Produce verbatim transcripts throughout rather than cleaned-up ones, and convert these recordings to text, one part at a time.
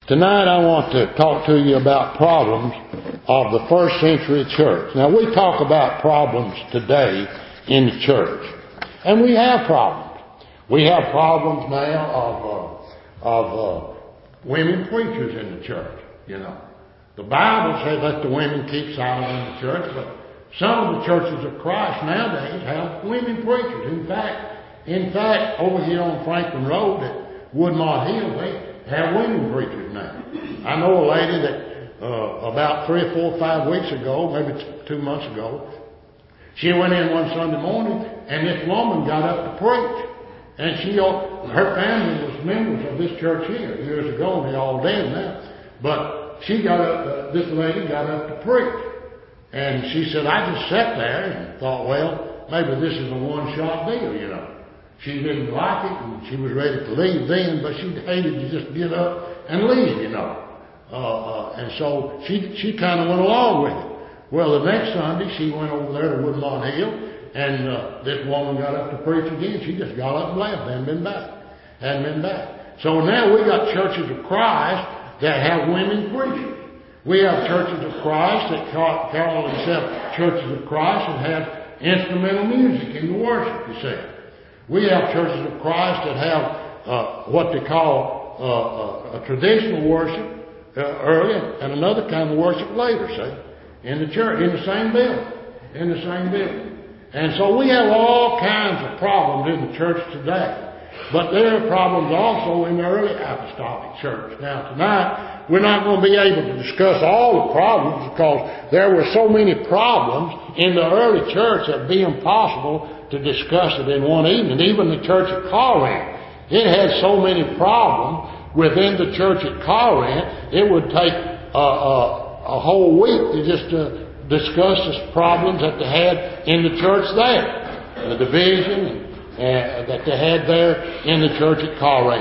Tonight I want to talk to you about problems of the first century church. Now we talk about problems today in the church, and we have problems. We have problems now of uh, of uh, women preachers in the church. You know, the Bible says let the women keep silent in the church, but some of the churches of Christ nowadays have women preachers. In fact, in fact, over here on Franklin Road at Woodmont Hill, they have women preachers now. I know a lady that uh, about three or four, five weeks ago, maybe t- two months ago, she went in one Sunday morning, and this woman got up to preach. And she, her family was members of this church here years ago, and they're all dead now. But she got up, uh, this lady got up to preach. And she said, I just sat there and thought, well, maybe this is a one-shot deal, you know. She didn't like it, and she was ready to leave then, but she hated to just get up and leave, you know. Uh, uh, and so she she kind of went along with it. Well, the next Sunday, she went over there to Woodmont Hill, and uh, this woman got up to preach again. She just got up and left, hadn't been back. Hadn't been back. So now we got churches of Christ that have women preachers. We have churches of Christ that call, call themselves churches of Christ and have instrumental music in the worship, you see. We have churches of Christ that have uh, what they call uh, a, a traditional worship uh, early and another kind of worship later, see, in the church, in the same building, in the same building. And so we have all kinds of problems in the church today. But there are problems also in the early apostolic church. Now tonight, we're not going to be able to discuss all the problems because there were so many problems in the early church that it would be impossible to discuss it in one evening. Even the church at Corinth, it had so many problems within the church at Corinth, it would take a, a, a whole week to just uh, discuss the problems that they had in the church there, the division uh, that they had there in the church at Corinth.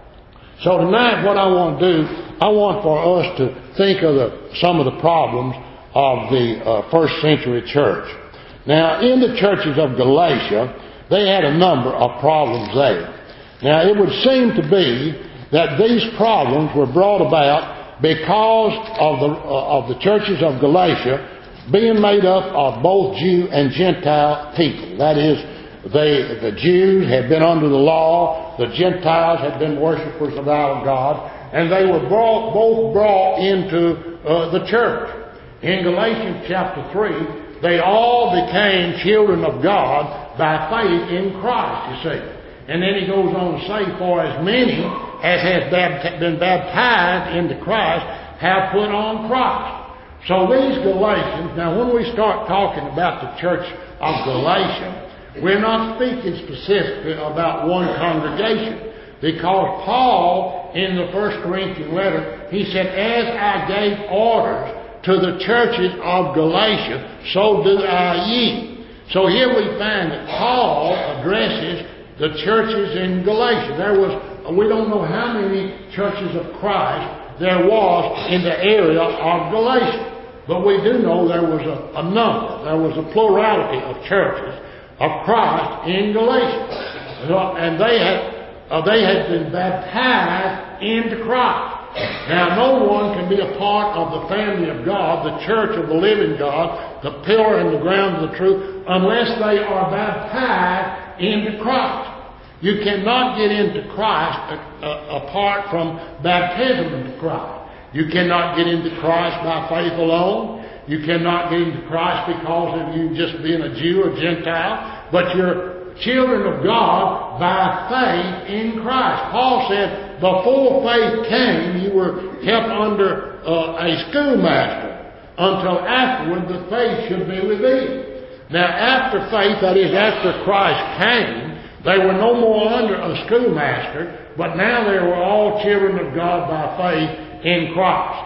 So tonight, what I want to do, I want for us to think of the, some of the problems of the uh, first century church. Now, in the churches of Galatia, they had a number of problems there. Now, it would seem to be that these problems were brought about because of the uh, of the churches of Galatia being made up of both Jew and Gentile people. That is, they the Jews had been under the law, the Gentiles had been worshipers of our God, and they were brought, both brought into uh, the church. In Galatians chapter three, they all became children of God by faith in Christ, you see. And then he goes on to say, for as many as has been baptized into Christ have put on Christ. So these Galatians, now when we start talking about the church of Galatia, we're not speaking specifically about one congregation, because Paul, in the First Corinthian letter, he said, as I gave orders to the churches of Galatia, so do I ye. So here we find that Paul addresses the churches in Galatia. There was, we don't know how many churches of Christ there was in the area of Galatia, but we do know there was a, a number, there was a plurality of churches of Christ in Galatia, and they had uh, they had been baptized into Christ. Now, no one can be a part of the family of God, the church of the living God, the pillar and the ground of the truth, unless they are baptized into Christ. You cannot get into Christ uh, uh, apart from baptism into Christ. You cannot get into Christ by faith alone. You cannot get into Christ because of you just being a Jew or Gentile, but you're children of God by faith in Christ. Paul said, before faith came, you were kept under uh, a schoolmaster until afterward the faith should be revealed. Now, after faith, that is, after Christ came, they were no more under a schoolmaster, but now they were all children of God by faith in Christ.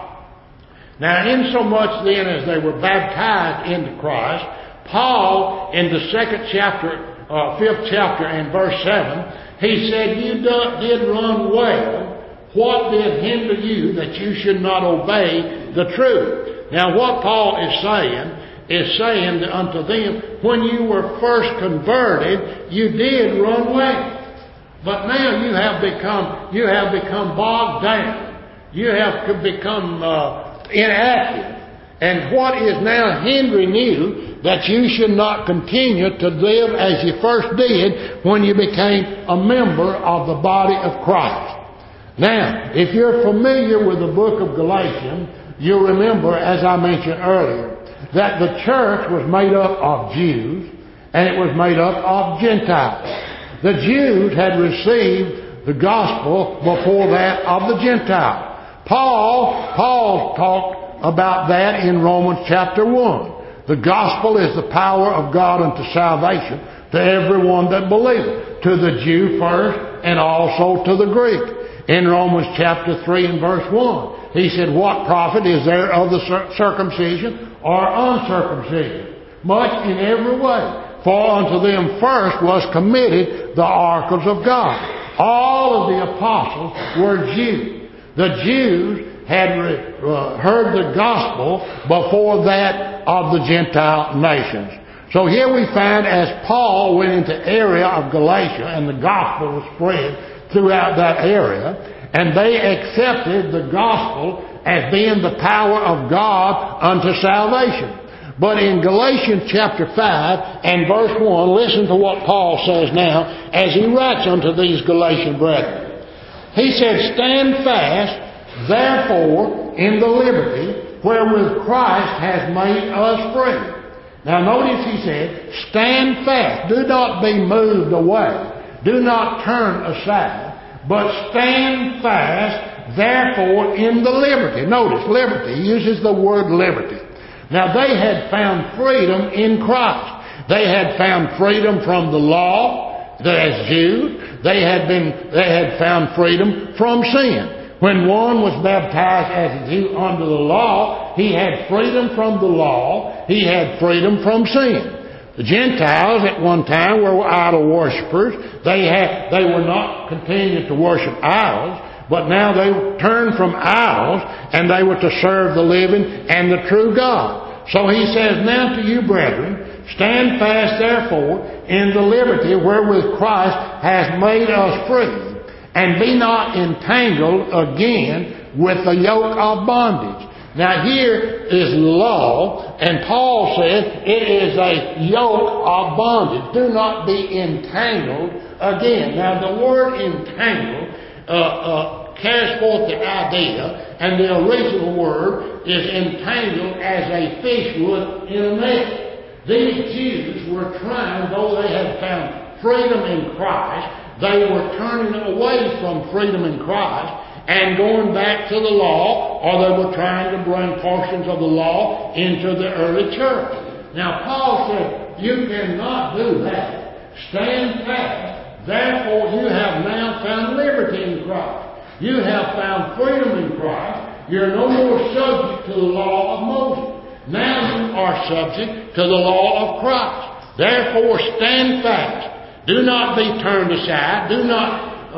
Now, insomuch then as they were baptized into Christ, Paul, in the second chapter, uh, fifth chapter and verse seven, he said, you do, did run well. What did hinder you that you should not obey the truth? Now, what Paul is saying is saying that unto them, when you were first converted, you did run well. But now you have become, you have become bogged down. You have become uh, inactive. And what is now hindering you that you should not continue to live as you first did when you became a member of the body of Christ? Now, if you're familiar with the book of Galatians, you'll remember, as I mentioned earlier, that the church was made up of Jews and it was made up of Gentiles. The Jews had received the gospel before that of the Gentiles. Paul, Paul talked about that in Romans chapter one. The gospel is the power of God unto salvation to everyone that believeth, to the Jew first and also to the Greek. In Romans chapter three and verse one, he said, what profit is there of the circumcision or uncircumcision? Much in every way. For unto them first was committed the oracles of God. All of the apostles were Jews. The Jews had uh, heard the gospel before that of the Gentile nations. So here we find as Paul went into the area of Galatia and the gospel was spread throughout that area, and they accepted the gospel as being the power of God unto salvation. But in Galatians chapter five and verse one, listen to what Paul says now as he writes unto these Galatian brethren. He said, stand fast, therefore, in the liberty wherewith Christ has made us free. Now notice he said, stand fast. Do not be moved away. Do not turn aside, but stand fast, therefore, in the liberty. Notice, liberty. He uses the word liberty. Now they had found freedom in Christ. They had found freedom from the law, as Jews. They had been, they had found freedom from sin. When one was baptized as a Jew under the law, he had freedom from the law. He had freedom from sin. The Gentiles at one time were idol worshippers. They had, they were not continuing to worship idols, but now they turned from idols and they were to serve the living and the true God. So he says, now to you, brethren, stand fast therefore in the liberty wherewith Christ has made us free, and be not entangled again with the yoke of bondage. Now here is law, and Paul said it is a yoke of bondage. Do not be entangled again. Now the word entangled uh, uh, carries forth the idea, and the original word is entangled as a fish would in a net. These Jews were trying, though they had found freedom in Christ, they were turning away from freedom in Christ and going back to the law, or they were trying to bring portions of the law into the early church. Now Paul said, you cannot do that. Stand fast. Therefore you have now found liberty in Christ. You have found freedom in Christ. You're no more subject to the law of Moses. Now you are subject to the law of Christ. Therefore stand fast. Do not be turned aside. Do not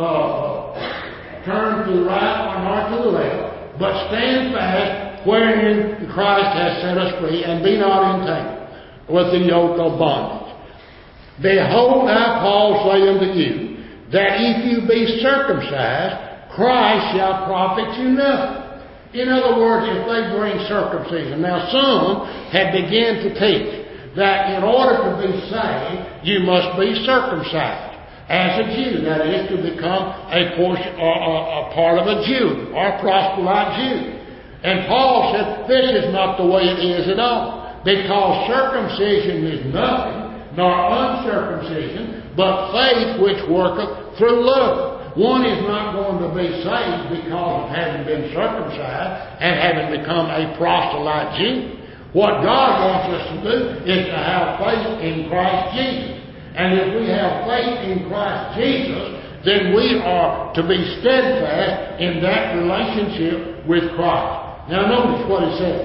uh, turn to the right nor to the left, but stand fast wherein Christ has set us free, and be not entangled with the yoke of bondage. Behold, I, Paul, say unto you, that if you be circumcised, Christ shall profit you nothing. In other words, if they bring circumcision. Now some had begun to teach that in order to be saved, you must be circumcised as a Jew. That is, to become a portion or a, a part of a Jew or a proselyte Jew. And Paul said, this is not the way it is at all, because circumcision is nothing, nor uncircumcision, but faith which worketh through love. One is not going to be saved because of having been circumcised and having become a proselyte Jew. What God wants us to do is to have faith in Christ Jesus. And if we have faith in Christ Jesus, then we are to be steadfast in that relationship with Christ. Now notice what it says.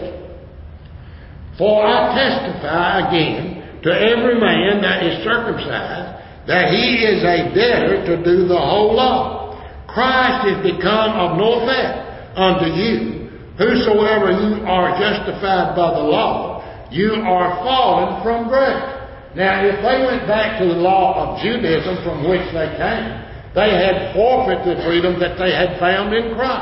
For I testify again to every man that is circumcised, that he is a debtor to do the whole law. Christ is become of no effect unto you. Whosoever you are justified by the law, you are fallen from grace. Now, if they went back to the law of Judaism from which they came, they had forfeited the freedom that they had found in Christ.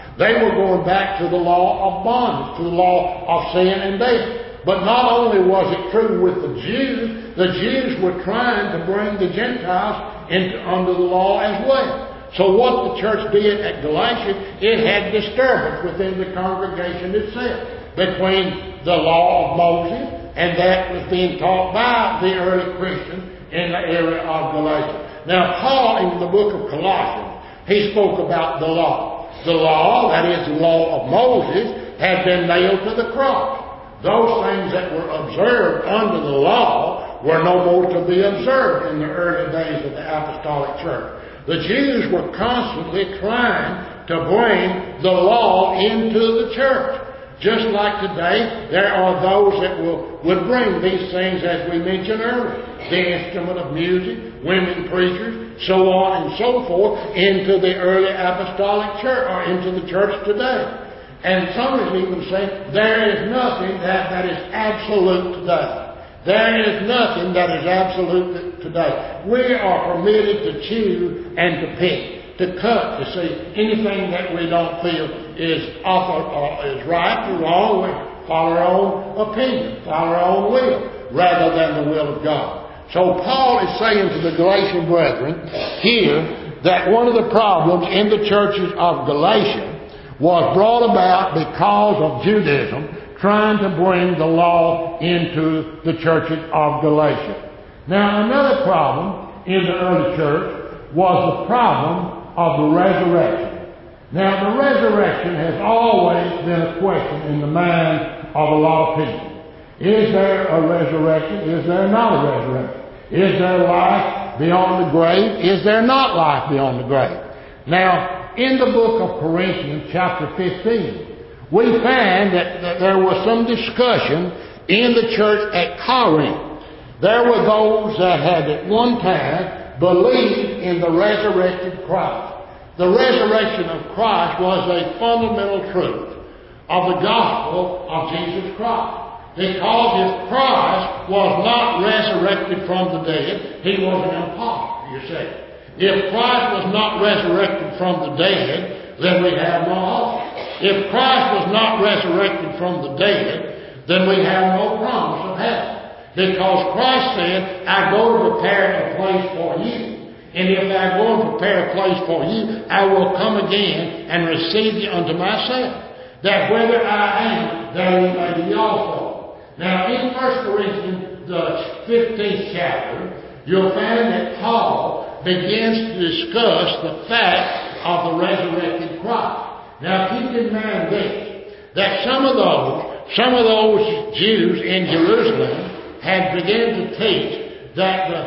They were going back to the law of bondage, to the law of sin and death. But not only was it true with the Jews, the Jews were trying to bring the Gentiles into, under the law as well. So what the church did at Galatia, it had disturbance within the congregation itself between the law of Moses and that was being taught by the early Christians in the area of Galatia. Now, Paul, in the book of Colossians, he spoke about the law. The law, that is the law of Moses, had been nailed to the cross. Those things that were observed under the law were no more to be observed in the early days of the apostolic church. The Jews were constantly trying to bring the law into the church. Just like today, there are those that will would bring these things, as we mentioned earlier, the instrument of music, women preachers, so on and so forth, into the early apostolic church, or into the church today. And some would even say, there is nothing that, that is absolute today. There is nothing that is absolute today. We are permitted to choose and to pick, to cut, to see anything that we don't feel is author, uh, is right or wrong. We follow our own opinion, follow our own will, rather than the will of God. So Paul is saying to the Galatian brethren here that one of the problems in the churches of Galatia was brought about because of Judaism trying to bring the law into the churches of Galatia. Now, another problem in the early church was the problem of the resurrection. Now, the resurrection has always been a question in the mind of a lot of people. Is there a resurrection? Is there not a resurrection? Is there life beyond the grave? Is there not life beyond the grave? Now, in the book of Corinthians, chapter fifteen, we find that, that there was some discussion in the church at Corinth. There were those that had at one time believed in the resurrected Christ. The resurrection of Christ was a fundamental truth of the gospel of Jesus Christ. Because if Christ was not resurrected from the dead, he was an impostor, you see. If Christ was not resurrected from the dead, then we have no hope. If Christ was not resurrected from the dead, then we have no promise of heaven. Because Christ said, I go to prepare a place for you. And if I go and prepare a place for you, I will come again and receive you unto myself. That whether I am, there you may be also. Now, in First Corinthians, the fifteenth chapter, you'll find that Paul begins to discuss the fact of the resurrected Christ. Now, keep in mind this, that some of those, some of those Jews in Jerusalem had begun to teach that the,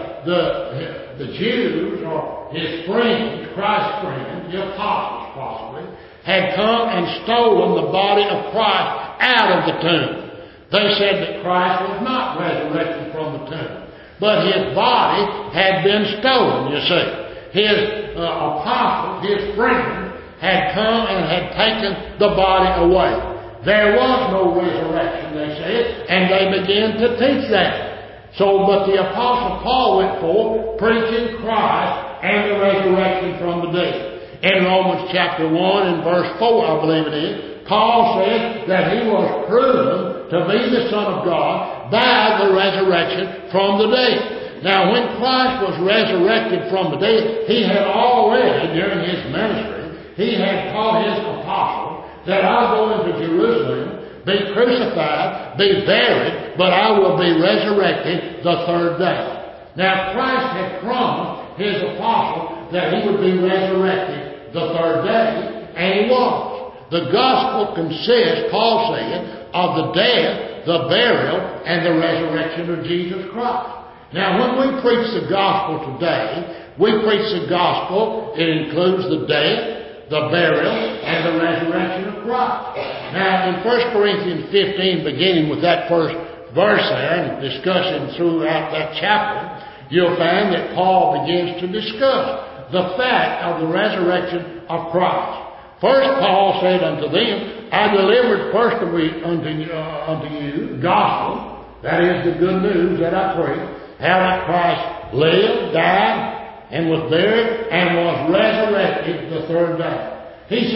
the, the Jews, or his friends, Christ's friends, the apostles possibly, had come and stolen the body of Christ out of the tomb. They said that Christ was not resurrected from the tomb, but his body had been stolen, you see. His uh, apostles, his friends, had come and had taken the body away. There was no resurrection, they said, and they began to teach that. So, but the Apostle Paul went forth preaching Christ and the resurrection from the dead. In Romans chapter one and verse four, I believe it is, Paul said that he was proven to be the Son of God by the resurrection from the dead. Now, when Christ was resurrected from the dead, he had already, during his ministry, he had taught his apostles that I'll go into Jerusalem, be crucified, be buried, but I will be resurrected the third day. Now, Christ had promised his apostles that he would be resurrected the third day, and he was. The gospel consists, Paul said, of the death, the burial, and the resurrection of Jesus Christ. Now, when we preach the gospel today, we preach the gospel, it includes the death, the burial, and the resurrection of Christ. Now, in First Corinthians fifteen, beginning with that first verse there, and discussing throughout that chapter, you'll find that Paul begins to discuss the fact of the resurrection of Christ. First, Paul said unto them, I delivered first of we unto, uh, unto you the gospel, that is the good news that I preach, how that Christ lived, died, and was buried, and was resurrected the third day. He said,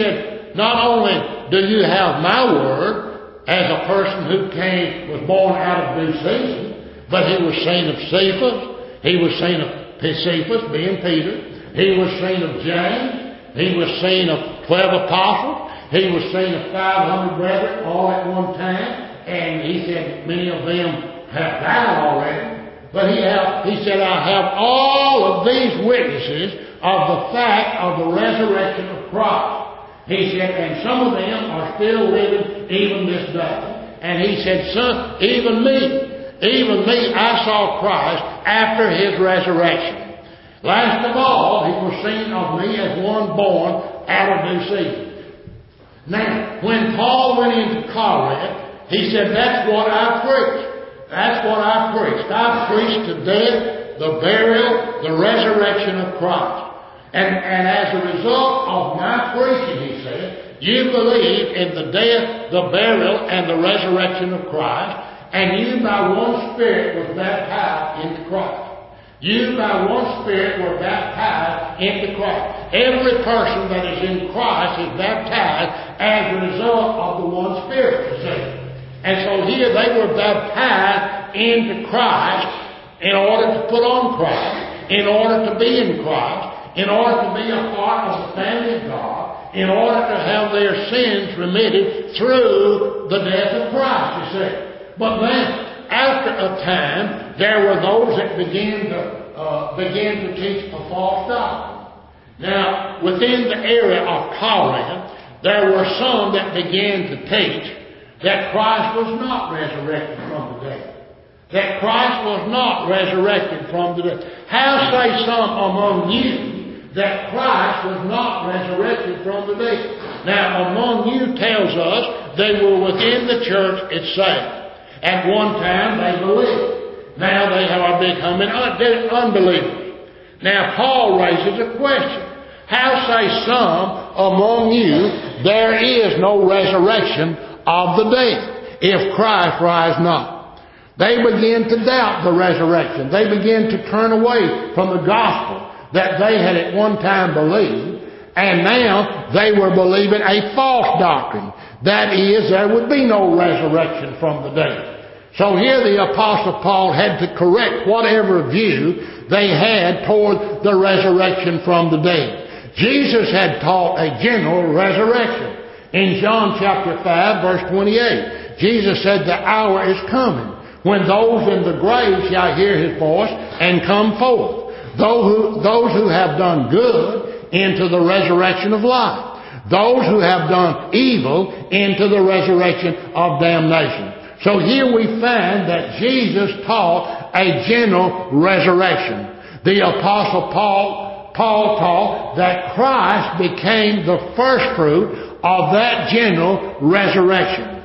said, not only do you have my word as a person who came, was born out of due season, but he was seen of Cephas, he was seen of Cephas, being Peter, he was seen of James, he was seen of twelve apostles, he was seen of five hundred brethren all at one time, and he said many of them have died already. But he, have, he said, I have all of these witnesses of the fact of the resurrection of Christ. He said, and some of them are still living even this day. And he said, son, even me, even me, I saw Christ after his resurrection. Last of all, he was seen of me as one born out of due season. Now, when Paul went into Corinth, he said, that's what I preached. That's what I preached. I preached the death, the burial, the resurrection of Christ. And, and as a result of my preaching, he said, you believe in the death, the burial, and the resurrection of Christ, and you by one Spirit was baptized into Christ. You by one Spirit were baptized into Christ. Every person that is in Christ is baptized as a result of the one Spirit, you see. And so here they were baptized into Christ in order to put on Christ, in order to be in Christ, in order to be a part of the family of God, in order to have their sins remitted through the death of Christ, you see. But then, after a time, there were those that began to, uh, began to teach a false doctrine. Now, within the area of Corinth, there were some that began to teach that Christ was not resurrected from the dead. That Christ was not resurrected from the dead. How say some among you that Christ was not resurrected from the dead? Now, among you tells us they were within the church itself. At one time they believed. Now they are becoming unbelievers. Now Paul raises a question. How say some among you there is no resurrection of the dead, if Christ rise not? They begin to doubt the resurrection. They begin to turn away from the gospel that they had at one time believed, and now they were believing a false doctrine. That is, there would be no resurrection from the dead. So here the Apostle Paul had to correct whatever view they had toward the resurrection from the dead. Jesus had taught a general resurrection. In John chapter five, verse twenty-eight, Jesus said, the hour is coming when those in the grave shall hear his voice and come forth. Those who, those who have done good into the resurrection of life. Those who have done evil into the resurrection of damnation. So here we find that Jesus taught a general resurrection. The Apostle Paul, Paul taught that Christ became the first fruit of that general resurrection.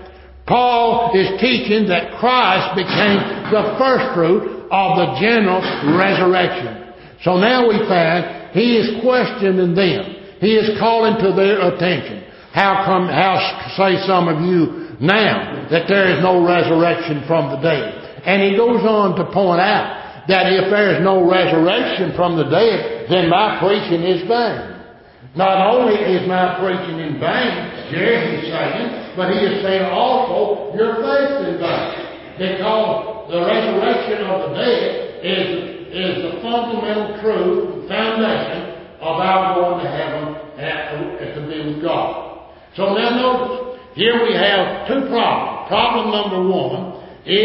Paul is teaching that Christ became the first fruit of the general resurrection. So now we find he is questioning them. He is calling to their attention. How come, how say some of you now that there is no resurrection from the dead? And he goes on to point out that if there is no resurrection from the dead, then my preaching is vain. Not only is my preaching in vain, Jerry is saying, but he is saying also your faith is vain. Because the resurrection of the dead is, is the fundamental truth, foundation of our going to heaven and to be with God. So now notice, here we have two problems. Problem number one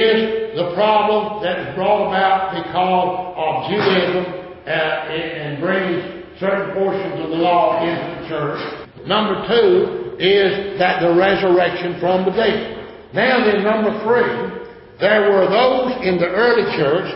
is the problem that is brought about because of Judaism uh, and bringing certain portions of the law into the church. Number two is that the resurrection from the dead. Now then, number three, there were those in the early church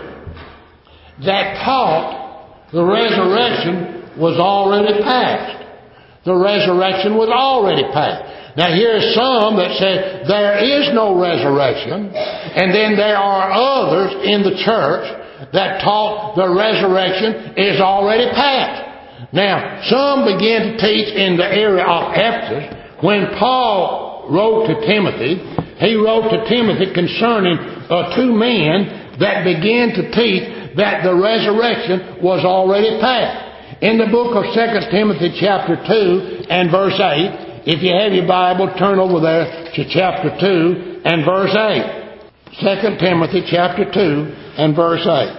that taught the resurrection was already past. The resurrection was already past. Now here's some that said there is no resurrection, and then there are others in the church that taught the resurrection is already past. Now, some began to teach in the area of Ephesus. When Paul wrote to Timothy, he wrote to Timothy concerning uh, two men that began to teach that the resurrection was already past. In the book of Second Timothy chapter two and verse eight, If you have your Bible, turn over there to chapter two and verse eight. Second Timothy chapter two and verse eight.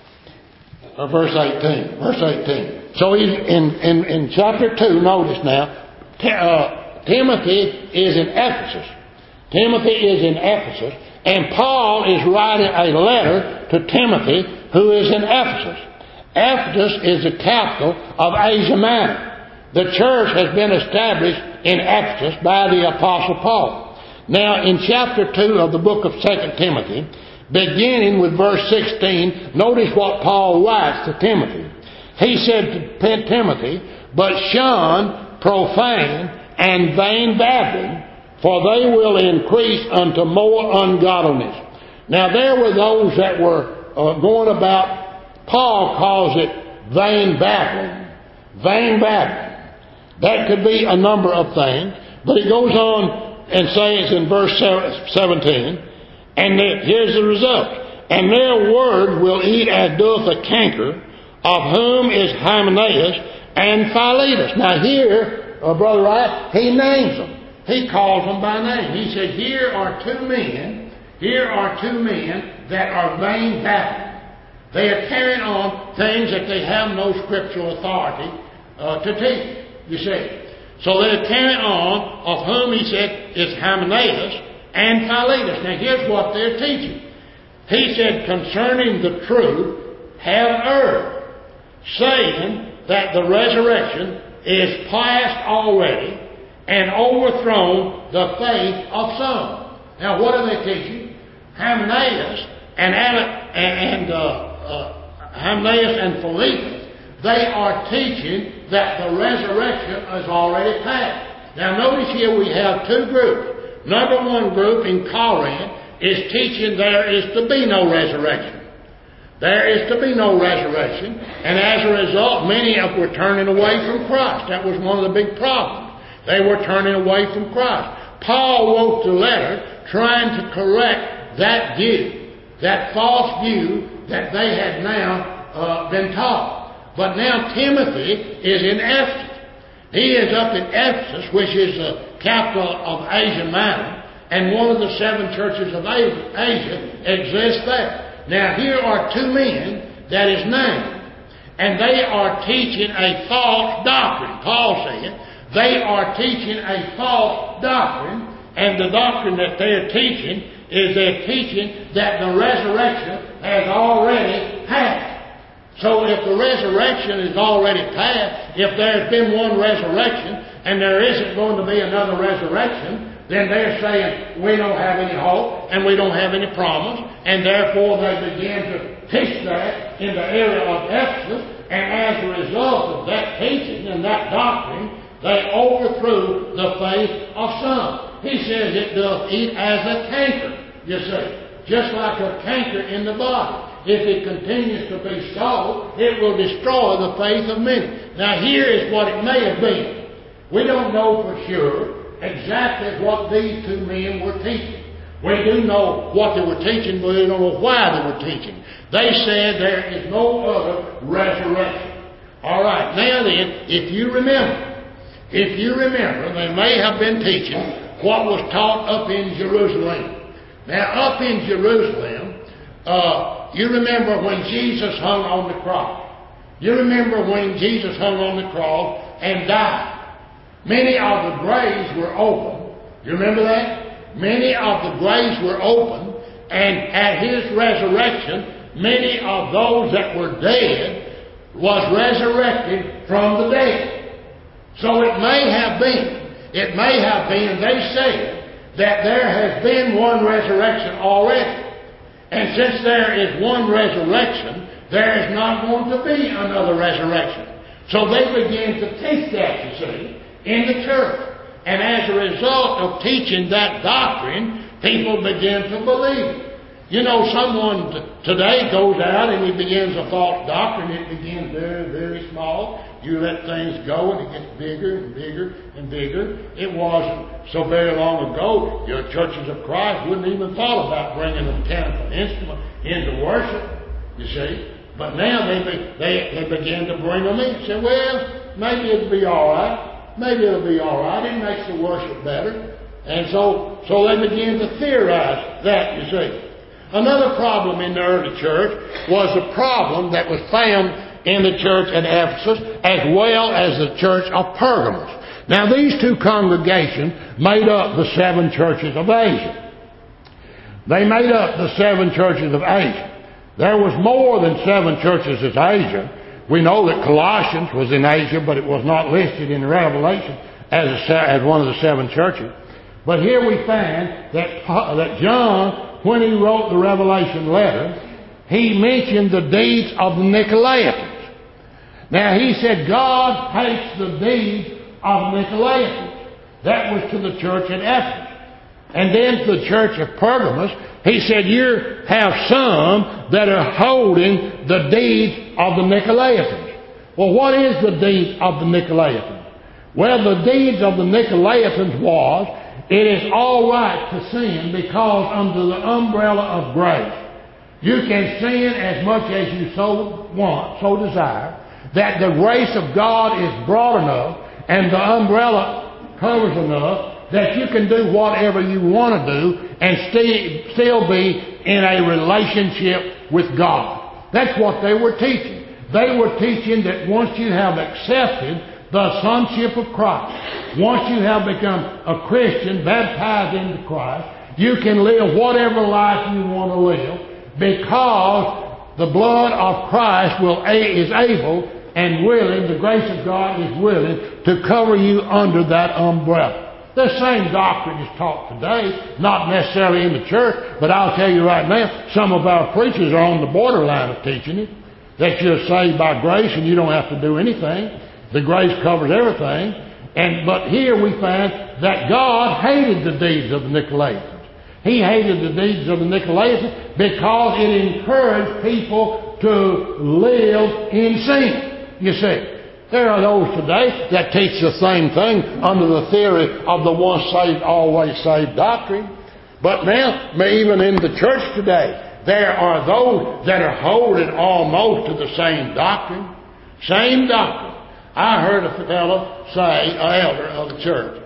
Or verse eighteen. Verse eighteen. So he's in, in, in chapter two, notice now, uh, Timothy is in Ephesus. Timothy is in Ephesus. And Paul is writing a letter to Timothy, who is in Ephesus. Ephesus is the capital of Asia Minor. The church has been established in Ephesus by the Apostle Paul. Now, in chapter two of the book of Second Timothy, beginning with verse sixteen, notice what Paul writes to Timothy. He said to Timothy, "But shun profane and vain babbling, for they will increase unto more ungodliness." Now, there were those that were uh, going about, Paul calls it vain babbling. Vain babbling. That could be a number of things, but he goes on and says in verse seventeen, and here's the result. "And their word will eat as doth a canker, of whom is Hymenaeus and Philetus." Now here, uh, Brother Wright, he names them. He calls them by name. He said, here are two men, here are two men that are vain babbling. They are carrying on things that they have no scriptural authority uh, to teach. You see. So they're carrying on, of whom he said is Hymenaeus and Philetus. Now here's what they're teaching. He said, concerning the truth, have erred, saying that the resurrection is past already, and overthrown the faith of some. Now what are they teaching? Hymenaeus and, and uh, uh, Hymenaeus and Philetus, they are teaching that the resurrection is already past. Now notice here we have two groups. Number one group in Corinth is teaching there is to be no resurrection. There is to be no resurrection. And as a result, many of them were turning away from Christ. That was one of the big problems. They were turning away from Christ. Paul wrote the letter trying to correct that view, that false view that they had now uh, been taught. But now Timothy is in Ephesus. He is up in Ephesus, which is the capital of Asia Minor, and one of the seven churches of Asia exists there. Now here are two men that is named, and they are teaching a false doctrine. Paul said they are teaching a false doctrine, and the doctrine that they're teaching is they're teaching that the resurrection has already passed. So if the resurrection is already past, if there's been one resurrection and there isn't going to be another resurrection, then they're saying we don't have any hope and we don't have any promise, and therefore they begin to teach that in the area of Ephesus, and as a result of that teaching and that doctrine, they overthrew the faith of some. He says it doth eat as a canker, you see, just like a canker in the body. If it continues to be so, it will destroy the faith of many. Now here is what it may have been. We don't know for sure exactly what these two men were teaching. We do know what they were teaching, but we don't know why they were teaching. They said there is no other resurrection. All right, now then, if you remember, if you remember, they may have been teaching what was taught up in Jerusalem. Now, up in Jerusalem, uh, you remember when Jesus hung on the cross. You remember when Jesus hung on the cross and died. Many of the graves were open. You remember that? Many of the graves were open, and at his resurrection, many of those that were dead was resurrected from the dead. So it may have been, it may have been, they said, that there has been one resurrection already. And since there is one resurrection, there is not going to be another resurrection. So they began to teach that, you see, in the church. And as a result of teaching that doctrine, people began to believe it. You know, someone t- today goes out and he begins a false doctrine. It begins very, very small. You let things go and it gets bigger and bigger and bigger. It wasn't so very long ago, your churches of Christ wouldn't even thought about bringing a mechanical instrument into worship, you see. But now they, be, they, they began to bring them in. Say, well, maybe it'd be all right. maybe it'll be all right. It makes the worship better. And so, so they began to theorize that, you see. Another problem in the early church was the problem that was found in the church at Ephesus as well as the church of Pergamos. Now these two congregations made up the seven churches of Asia. They made up the seven churches of Asia. There was more than seven churches in Asia. We know that Colossians was in Asia, but it was not listed in Revelation as, a, as one of the seven churches. But here we find that, that John, when he wrote the Revelation letter, he mentioned the deeds of the Nicolaitans. Now he said God hates the deeds of Nicolaitans. That was to the church at Ephesus. And then to the church of Pergamos, he said you have some that are holding the deeds of the Nicolaitans. Well, what is the deeds of the Nicolaitans? Well, the deeds of the Nicolaitans was, it is all right to sin because under the umbrella of grace, you can sin as much as you so want, so desire, that the grace of God is broad enough and the umbrella covers enough that you can do whatever you want to do and st- still be in a relationship with God. That's what they were teaching. They were teaching that once you have accepted the sonship of Christ, once you have become a Christian, baptized into Christ, you can live whatever life you want to live because the blood of Christ will is able and willing, the grace of God is willing to cover you under that umbrella. The same doctrine is taught today, not necessarily in the church, but I'll tell you right now, some of our preachers are on the borderline of teaching it, that you're saved by grace and you don't have to do anything. The grace covers everything. And but here we find that God hated the deeds of the Nicolaitans. He hated the deeds of the Nicolaitans because it encouraged people to live in sin. You see, there are those today that teach the same thing under the theory of the once saved, always saved doctrine. But now, even in the church today, there are those that are holding almost to the same doctrine. Same doctrine. I heard a fellow say, an elder of the church,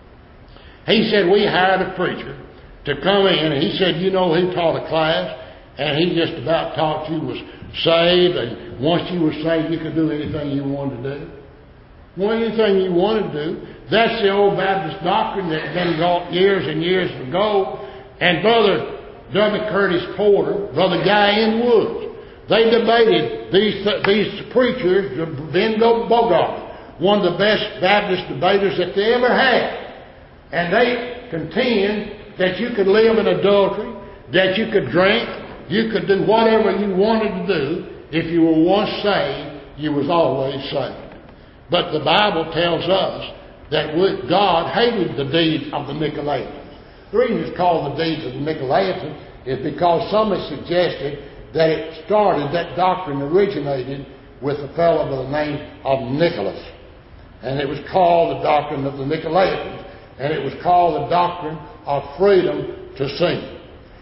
he said, we hired a preacher to come in, and he said, you know, he taught a class, and he just about taught you was saved, and once you were saved, you could do anything you wanted to do. Well, anything you wanted to do. That's the old Baptist doctrine that had been taught years and years ago. And Brother W. Curtis Porter, Brother Guy N. Woods, they debated these these preachers, Ben Bogart, one of the best Baptist debaters that they ever had. And they contend that you could live in adultery, that you could drink, you could do whatever you wanted to do. If you were once saved, you was always saved. But the Bible tells us that God hated the deeds of the Nicolaitans. The reason it's called the deeds of the Nicolaitans is because some have suggested that it started, that doctrine originated with a fellow by the name of Nicholas. And it was called the doctrine of the Nicolaitans. And it was called the doctrine of freedom to sin.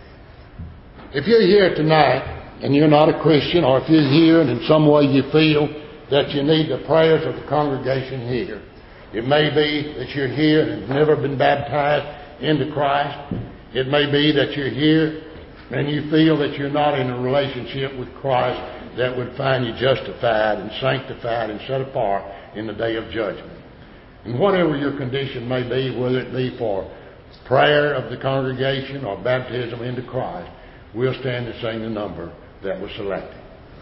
If you're here tonight and you're not a Christian, or if you're here and in some way you feel that you need the prayers of the congregation here, it may be that you're here and have never been baptized into Christ. It may be that you're here and you feel that you're not in a relationship with Christ that would find you justified and sanctified and set apart in the day of judgment. And whatever your condition may be, whether it be for prayer of the congregation or baptism into Christ, we'll stand and sing the number that was selected.